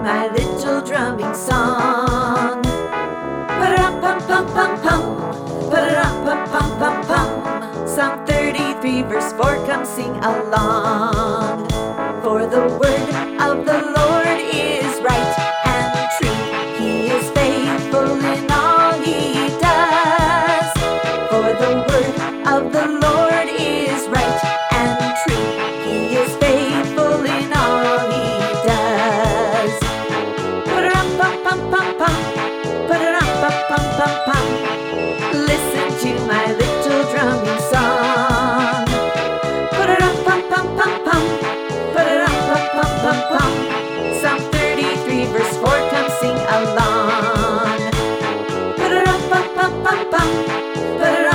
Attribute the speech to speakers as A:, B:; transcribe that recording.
A: my little drumming song. Pa-da-pum-pum-pum-pum, pa-da-pum-pum-pum-pum. Psalm 33 verse 4, come sing along. For the word of the Lord is right and true. He is faithful in all he does. For the word of the Lord is right and true. He is faithful in all he does. Pa-da-pum-pum-pum-pum, pa-da-pum-pum-pum-pum. Listen to my little drumming song. Pa-da-pum-pum-pum-pum, pa-da-pum-pum-pum-pum. Psalm 33 verse 4, come sing along. Pa-da-pum-pum-pum-pum, pa-da